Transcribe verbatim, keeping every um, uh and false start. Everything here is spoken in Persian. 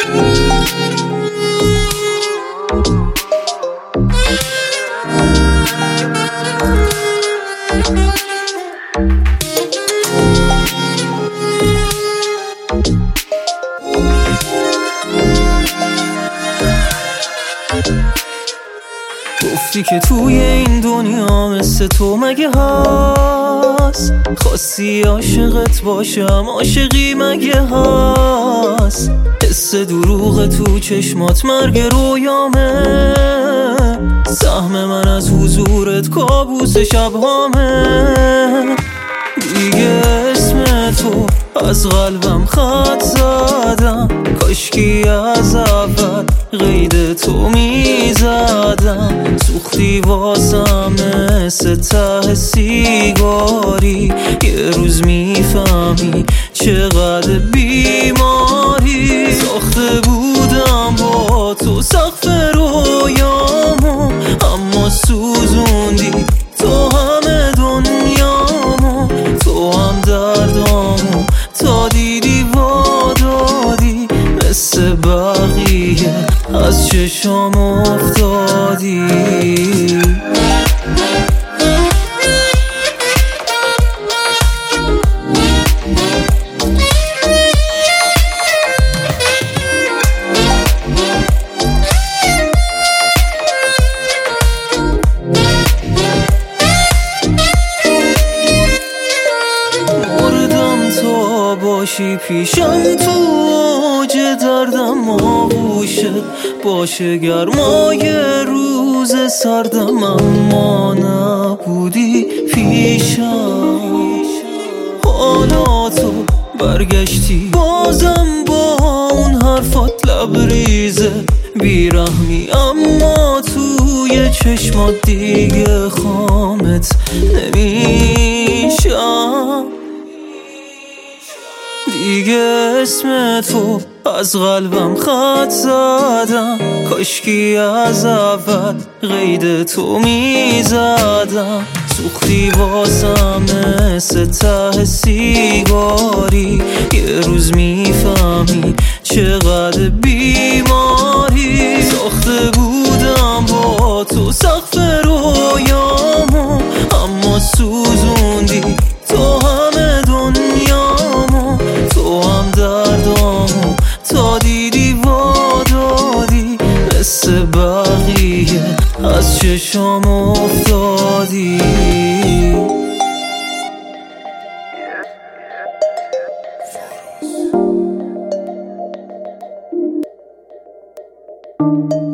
گفتی که توی این دنیا مثل تو مگه هست، خواستی عاشقت باشم، عاشقی مگه هست، حس دروغ تو چشمات مرگ رویامه، سهم من از حضورت کابوس شبهامه، دیگه اسم تو از قلبم خط زدم، کاشکی از اول قید تو میزدم، سوختی واسم مثل ته سیگاری، یه روز میفهمی چقدر بیماری، ساخته بودم با تو سقف رویامو، اما سوزوندی تو همه دنیامو، تو هم دردامو تا دیدی وادادی، مثل بقیه از چشام افتادی. باشی پیشم تو اوج دردم، آغوشت باشه گرمای روز سردم، اما نبودی پیشم، حالا تو برگشتی بازم با اون حرفات لبریزه بیرحمی، اما توی چشمات دیگه خامت نمیشم، دیگه اسم تو از قلبم خط زدم، کاشکی از اول قید تو میزدم، سوختی واسم مثل ته سیگاری، یه روز میفهمی چقدر بیماری، ساخته بودم با تو سقف رویامو، اما سوزوندی تو همه دنیامو، تو هم دردامو تا دیدی وادادی، مثل بقیه از چشام افتادی. Thank you.